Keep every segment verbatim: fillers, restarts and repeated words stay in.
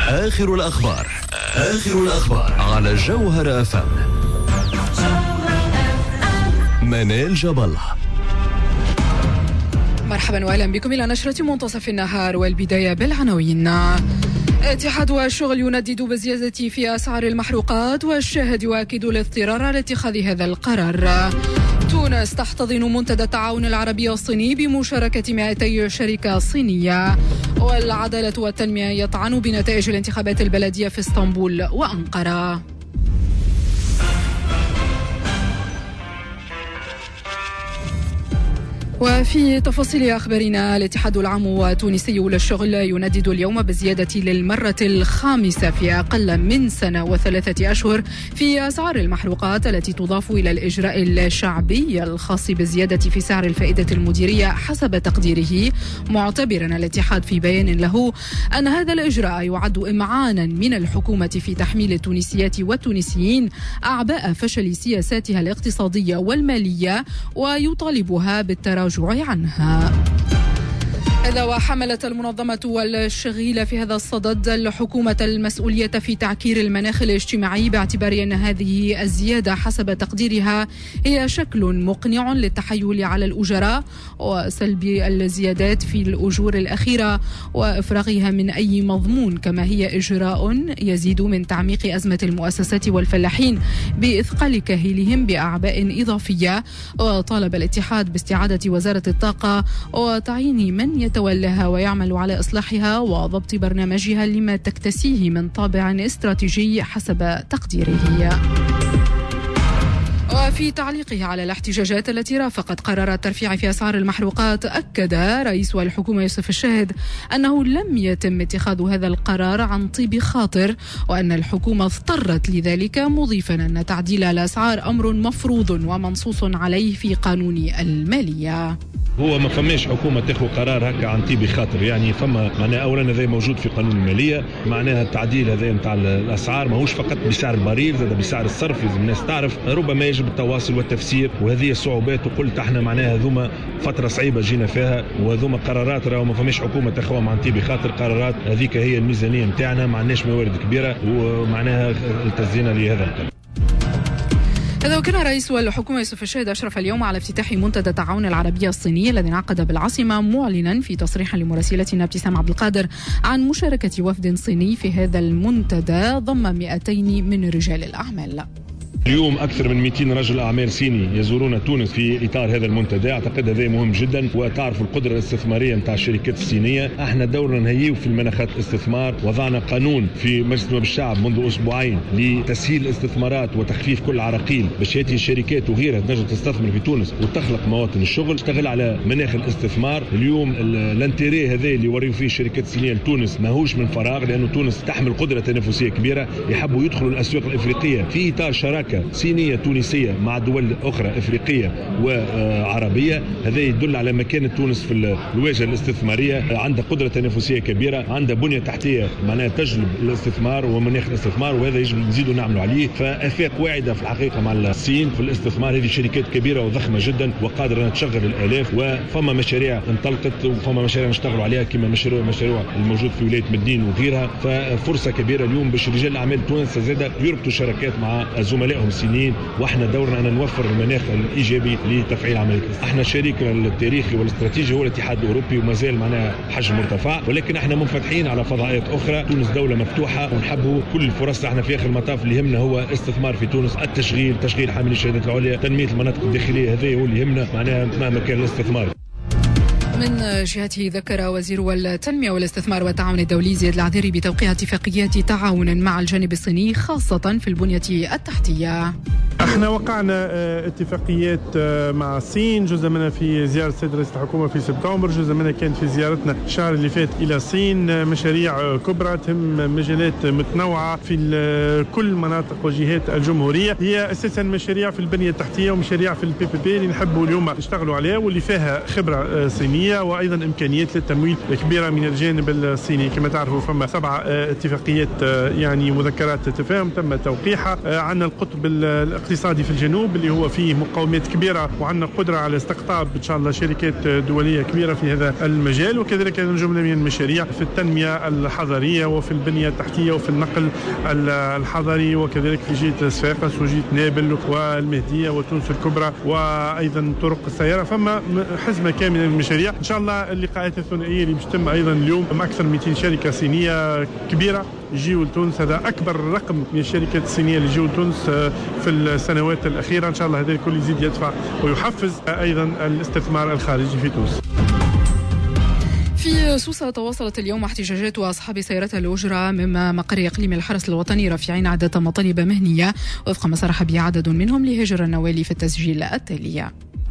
آخر الأخبار آخر الأخبار على جوهر أف أم. منال جبل. مرحبا واهلا بكم الى نشرة منتصف النهار، والبداية بالعناوين. اتحاد الشغل يندد بزيادة في أسعار المحروقات، والشاهد يؤكد الاضطرار على اتخاذ هذا القرار. تونس تحتضن منتدى التعاون العربي الصيني بمشاركة مئتي شركة صينية. والعدالة والتنمية يطعن بنتائج الانتخابات البلدية في اسطنبول وأنقرة. وفي تفاصيل أخبارنا، الاتحاد العام والتونسي للشغل يندد اليوم بزيادة للمرة الخامسة في أقل من سنة وثلاثة أشهر في أسعار المحروقات التي تضاف إلى الإجراء الشعبي الخاص بزيادة في سعر الفائدة المديرية حسب تقديره، معتبرا الاتحاد في بيان له أن هذا الإجراء يعد إمعانا من الحكومة في تحميل التونسيات والتونسيين أعباء فشل سياساتها الاقتصادية والمالية، ويطالبها بالتراجع عنها. إذا وحملت المنظمة والشغيلة في هذا الصدد الحكومة المسؤولية في تعكير المناخ الاجتماعي، باعتبار أن هذه الزيادة حسب تقديرها هي شكل مقنع للتحايل على الأجراء وسلب الزيادات في الأجور الأخيرة وإفراغها من أي مضمون، كما هي إجراء يزيد من تعميق أزمة المؤسسات والفلاحين بإثقال كاهلهم بأعباء إضافية. وطالب الاتحاد باستعادة وزارة الطاقة وتعيين من يتولاها ويعمل على إصلاحها وضبط برنامجها لما تكتسيه من طابع استراتيجي حسب تقديره. وفي تعليقه على الاحتجاجات التي رافقت قرار الترفيع في أسعار المحروقات، أكد رئيس الحكومة يوسف الشاهد أنه لم يتم اتخاذ هذا القرار عن طيب خاطر، وأن الحكومة اضطرت لذلك، مضيفا أن تعديل الأسعار أمر مفروض ومنصوص عليه في قانون المالية. هو ما فماش حكومة تاخذ قرار هكا عن طيب خاطر، يعني فما معناها اولا هذا موجود في قانون المالية، معناها التعديل هذا نتاع الاسعار ماهوش فقط بسعر البريل، زاد بسعر الصرف. لازم الناس تعرف ربما يجب التواصل والتفسير، وهذه الصعوبات. وقلت احنا معناها هذوما فترة صعيبة جينا فيها، وهذوما قرارات راهو ما فماش حكومة تاخذهم عن طيب خاطر. قرارات هذيك هي الميزانية نتاعنا، ما عندناش موارد كبيرة ومعناها التزينا لهذا الكلام. هذا وكان رئيس الحكومة يوسف الشاهد أشرف اليوم على افتتاح منتدى التعاون العربي الصيني الذي انعقد بالعاصمة، معلنا في تصريح لمراسلتنا ابتسام عبد القادر عن مشاركة وفد صيني في هذا المنتدى ضم مئتين من رجال الأعمال. اليوم أكثر من مئتين رجل أعمال صيني يزورون تونس في إطار هذا المنتدى. أعتقد هذا مهم جدا، وتعرف القدرة الاستثمارية نتاع الشركات الصينية. احنا دورنا نهيئ في المناخات الاستثمار، وضعنا قانون في مجلس نواب الشعب منذ أسبوعين لتسهيل الاستثمارات وتخفيف كل عراقيل، باش هذه الشركات وغيرها تنجم تستثمر في تونس وتخلق مواطن الشغل، تشتغل على مناخ الاستثمار. اليوم الانتيري هذا اللي يوريو فيه الشركات الصينية لتونس ماهوش من فراغ، لأنه تونس تحمل قدرة تنافسية كبيرة، يحبوا يدخلوا الأسواق الأفريقية في إطار شراكة صينية تونسية مع دول أخرى إفريقية وعربية. هذا يدل على مكانة تونس في الواجهة الاستثمارية، عندها قدرة تنافسية كبيرة، عندها بنية تحتية معناها تجلب الاستثمار ومناخ الاستثمار، وهذا يجب نزيدوا نعملوا عليه. فآفاق واعدة في الحقيقة مع الصين في الاستثمار. هذه شركات كبيرة وضخمة جدا وقادرة أن تشغل الآلاف، وفما مشاريع انطلقت وفما مشاريع نشتغلوا عليها كما مشروع مشروع الموجود في ولاية مدين وغيرها. ففرصة كبيرة اليوم باش رجال الأعمال تونس زاد يربطوا شراكات مع زملائهم الصينيين، واحنا دورنا ان نوفر المناخ الايجابي لتفعيل عمليه. احنا شريكنا التاريخي والاستراتيجي هو الاتحاد الاوروبي، وما زال معناها حجم مرتفع، ولكن احنا منفتحين على فضاءات اخرى. تونس دوله مفتوحه ونحبوا كل الفرص. احنا في اخر المطاف اللي يهمنا هو استثمار في تونس، التشغيل، تشغيل حاملي الشهادات العليا، تنميه المناطق الداخليه، هذا هو اللي يهمنا معناها مهما كان الاستثمار. من جهته ذكر وزير التنمية والاستثمار والتعاون الدولي زياد العذيري بتوقيع اتفاقيات تعاون مع الجانب الصيني خاصة في البنية التحتية. احنا وقعنا اتفاقيات مع الصين، جزء منها في زيارة السيد رئيس الحكومة في سبتمبر، جزء منها كانت في زيارتنا الشهر اللي فات إلى الصين. مشاريع كبرى تهم مجالات متنوعة في كل مناطق وجهات الجمهورية، هي أساسا مشاريع في البنية التحتية ومشاريع في البي بي بي اللي نحبوا اليوم نشتغلوا عليها، واللي فيها خبرة صينية وأيضا إمكانيات للتمويل كبيرة من الجانب الصيني. كما تعرفوا فما سبع اتفاقيات يعني مذكرات تفاهم تم توقيعها. عندنا القطب الاقتصادي الاقتصادي في الجنوب اللي هو فيه مقاومات كبيرة وعندنا قدرة على استقطاب إن شاء الله شركات دولية كبيرة في هذا المجال. وكذلك جملة من المشاريع في التنمية الحضرية وفي البنية التحتية وفي النقل الحضري، وكذلك في جهة صفاقس وجهة نابل والمهدية وتونس الكبرى وأيضا طرق السيارة. فما حزمة كاملة من المشاريع. إن شاء الله اللقاءات الثنائية اللي بتتم أيضا اليوم مع أكثر من مئتين شركة صينية كبيرة يجيوا لتونس. هذا أكبر رقم من الشركات الصينية اللي يجيوا لتونس في السنوات الأخيرة. إن شاء الله هذا الكل يزيد يدفع ويحفز أيضا الاستثمار الخارجي في تونس. في سوسة تواصلت اليوم احتجاجات أصحاب سيارات الأجرة مما مقر إقليم الحرس الوطني رافعين عدة مطالب مهنية وفق ما صرح به عدد منهم لهجر النوالي في التسجيل التالي.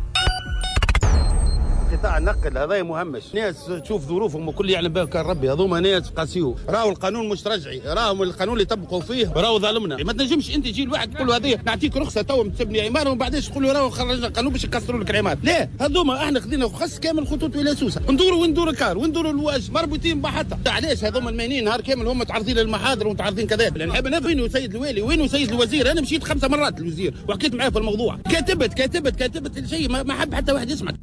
قطاع النقل هذا مهمش، ناس تشوف ظروفهم وكل يعلم بها كان ربي، هذوما ناس قاسيو، راهو القانون مش رجعي، راهو القانون اللي يطبقوا فيه راهو ظالمنا. ما تنجمش انت تجي لواحد تقول له هذه نعطيك رخصه تو تبني عماره ومن بعدش تقول له راهو خرجنا القانون باش يكسروا لك العماره. لا، هذوما احنا خذينا خص كامل خطوط الى سوسه، ندوروا وندوروا كار وندوروا الواج مربوطين بحطه. علاش هذوما المانيين نهار كامل هم متعرضين للمحاضر ومتعرضين كذا. نحب انا وين سيد الوالي وين سيد الوزير؟ انا مشيت خمسه مرات للوزير وحكيت معاه في الموضوع، كاتبت كاتبت كاتبت شيء ما حب حتى واحد يسمع.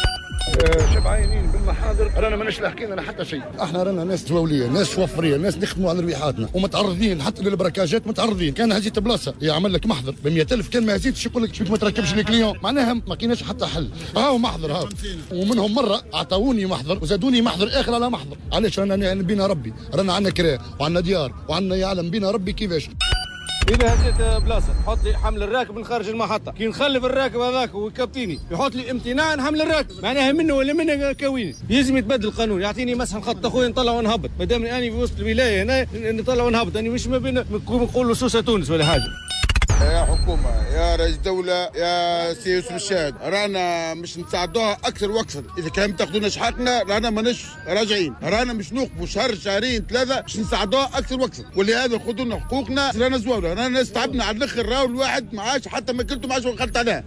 شبعانين بالمحاضر رانا ماناش لاحقين على حتى شيء. احنا رانا ناس جوليه، ناس شوفريه، ناس نخدموا على ربيحاتنا ومتعرضين حتى للبراكاجات متعرضين. كان هزيت بلاصه يعمل لك محضر ب مئة ألف، كان ما هزيتش يقول لك شبيك ما تركبش الكليون، معناها ما كايناش حتى حل. هاو محضر هاو، ومنهم مره اعطوني محضر وزادوني محضر اخر على محضر. علاش؟ رانا بينا ربي، رانا عندنا كرا وعندنا ديار وعندنا يعلم بينا ربي كيفاش. إذا هزيت بلاصة حط لي حمل الراكب من خارج المحطة، كي نخلف الراكب هذاك ويكابتيني يحط لي امتنان حمل الراكب، معناها منه ولا منه كاويني. لازم يتبدل القانون، يعطيني مسح خط اخويا نطلع ونهبط، ما دام اني في وسط الولاية هنا نطلع ونهبط، اني مش ما بين نقولوا سوسة تونس ولا حاجة. يا حكومة، يا رئيس دولة، يا سي يوسف الشاهد، رانا مش نساعدوها أكثر وأكثر. إذا كان تاخذونا حقنا رانا ماناش راجعين، رانا مش نوقفوا شهر شهرين ثلاثة باش نساعدوها أكثر وأكثر. ولهذا خذوا لنا حقوقنا، رانا زواولة، رانا ناس تعبنا على الآخر، راهو الواحد معاش حتى ما كلته معاش وخلت عليها.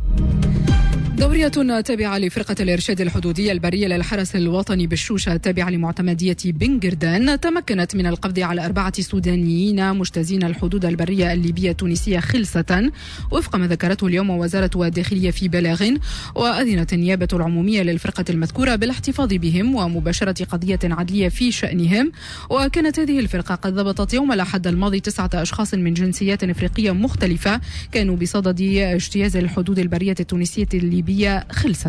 دورية تابعة لفرقة الإرشاد الحدودية البرية للحرس الوطني بالشوشة التابعة لمعتمدية بنجردان تمكنت من القبض على أربعة سودانيين مجتازين الحدود البرية الليبية التونسية خلسة وفق ما ذكرته اليوم وزارة الداخلية في بلاغ. وأذنت النيابة العمومية للفرقة المذكورة بالاحتفاظ بهم ومباشرة قضية عدلية في شأنهم. وكانت هذه الفرقة قد ضبطت يوم الأحد الماضي تسعة أشخاص من جنسيات إفريقية مختلفة كانوا بصدد اجتياز الحدود البرية التونسية الليبية خلسة.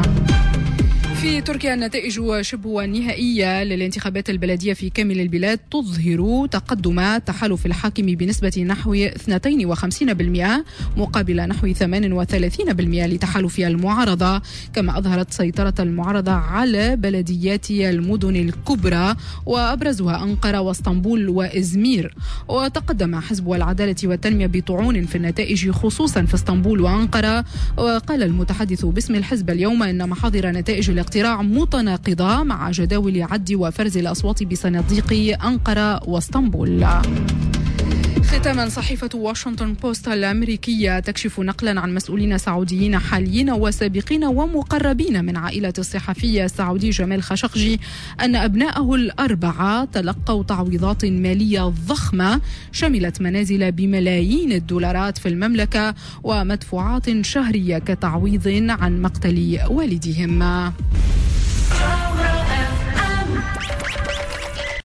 في تركيا النتائج شبه نهائية للانتخابات البلدية في كامل البلاد تظهر تقدم تحالف الحاكم بنسبة نحو اثنين وخمسين بالمئة مقابل نحو ثمانية وثلاثين بالمئة لتحالف المعارضة، كما أظهرت سيطرة المعارضة على بلديات المدن الكبرى وأبرزها أنقرة واسطنبول وإزمير. وتقدم حزب العدالة والتنمية بطعون في النتائج خصوصا في اسطنبول وأنقرة. وقال المتحدث باسم الحزب اليوم إن محاضر نتائج الاقتراع متناقضة مع جداول عد وفرز الأصوات بصناديق أنقرة واسطنبول. ختاما، صحيفة واشنطن بوست الأمريكية تكشف نقلا عن مسؤولين سعوديين حاليين وسابقين ومقربين من عائلة الصحفي السعودي جمال خاشقجي أن أبنائه الأربعة تلقوا تعويضات مالية ضخمة شملت منازل بملايين الدولارات في المملكة ومدفوعات شهرية كتعويض عن مقتل والدهم.